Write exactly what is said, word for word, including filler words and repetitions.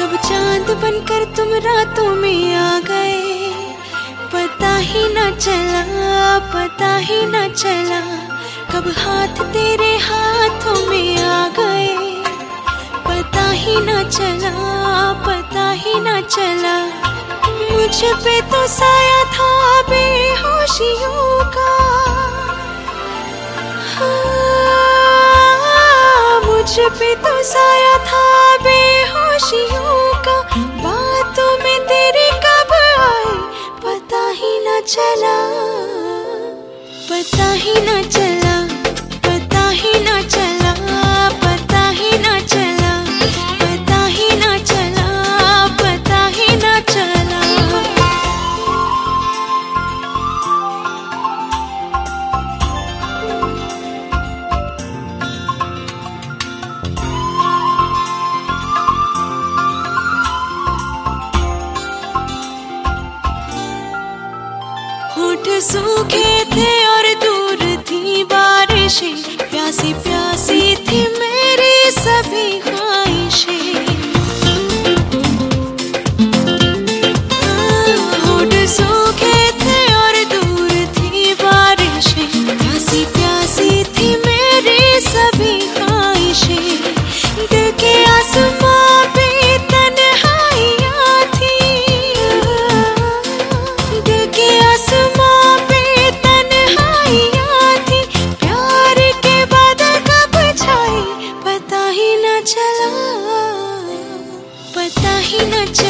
कब चांद बनकर तुम रातों में आ गए, पता ही ना चला, पता ही ना चला। कब हाथ तेरे हाथों में आ गए, पता ही ना चला, पता ही ना चला। मुझ पे तो साया था बेहोशियों का, हाँ, मुझ पे तो साया था बेहोशियों का। बातों में तेरी कब आई पता ही ना चला, पता ही ना चला, पता ही ना चला, पता ही ना चला, पता ही ना चला, पता ही ना चला। होठ सूखे थे और दूर थी बारिशें, प्यासी प्यासी थी मेरी सभी ख्वाहिशें। होठ सूखे थे और दूर थी बारिशें, प्यासी प्यासी थी मेरी सभी ख्वाहिशें। दिल के आसमां पे तन्हाइयां थी, दिल के आसमां पे तन्हाइयां थी। प्यार के बादल कब छाए पता ही ना चला, पता ही ना चला।